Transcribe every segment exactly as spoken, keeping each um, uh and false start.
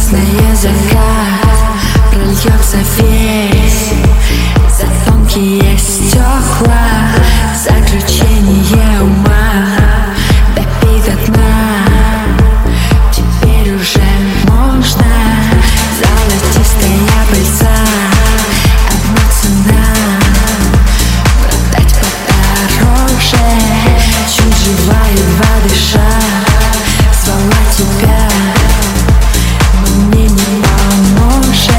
Грустный закат прольется весь за тонкие стекла, заключение ума допей до дна. Теперь уже можно золотистая пыльца, одна цена продать подороже. Чуть жива, едва дыша, звала тебя, но мне не поможет.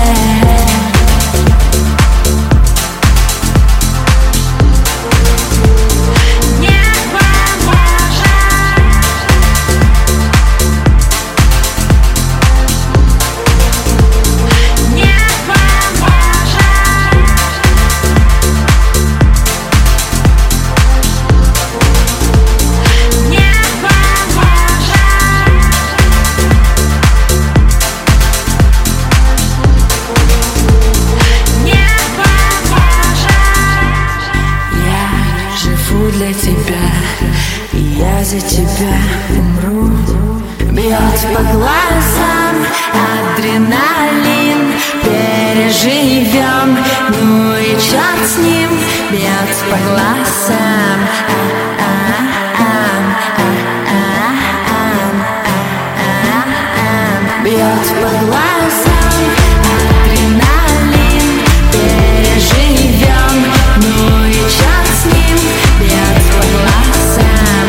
Для тебя, и я за тебя умру. Бьет по глазам адреналин, переживем, ну и черт с ним. Бьет по глазам, бьет по глазам адреналин, переживем, ну и черт с ним. Бьет по глазам,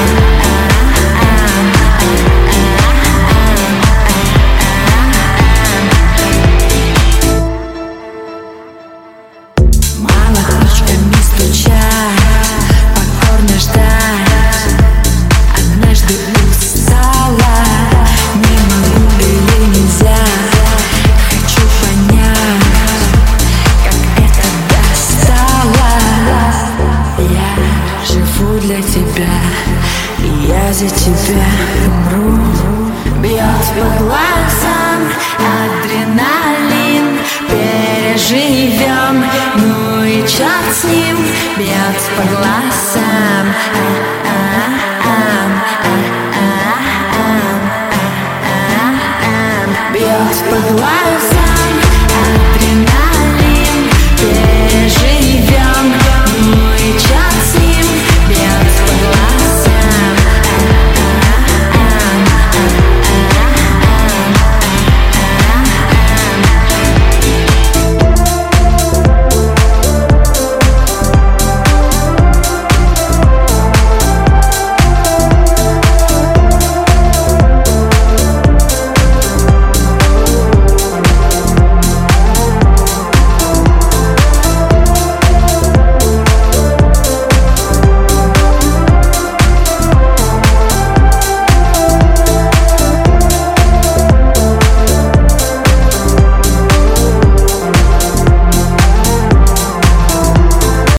мало ручками стучать, покорно ждать. Однажды устала, не могу или нельзя. Хочу понять, как это достало. Я живу для тебя, и я за тебя умру. Бьет по глазам адреналин, переживем, ну и черт с ним. Бьет по глазам, бьет по глазам.